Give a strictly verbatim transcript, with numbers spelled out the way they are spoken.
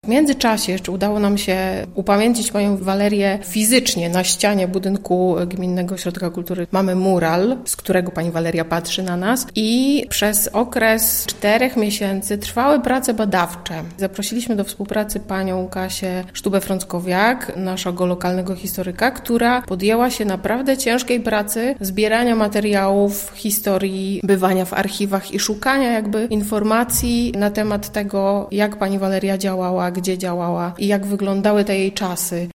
W międzyczasie jeszcze udało nam się upamiętnić panią Walerię fizycznie. Na ścianie budynku Gminnego Ośrodka Kultury mamy mural, z którego pani Waleria patrzy na nas i przez okres czterech miesięcy trwały prace badawcze. Zaprosiliśmy do współpracy panią Kasię Sztubę-Frąckowiak, naszego lokalnego historyka, która podjęła się naprawdę ciężkiej pracy zbierania materiałów, historii, bywania w archiwach i szukania jakby informacji na temat tego, jak pani Waleria działała, gdzie działała i jak wyglądały te jej czasy.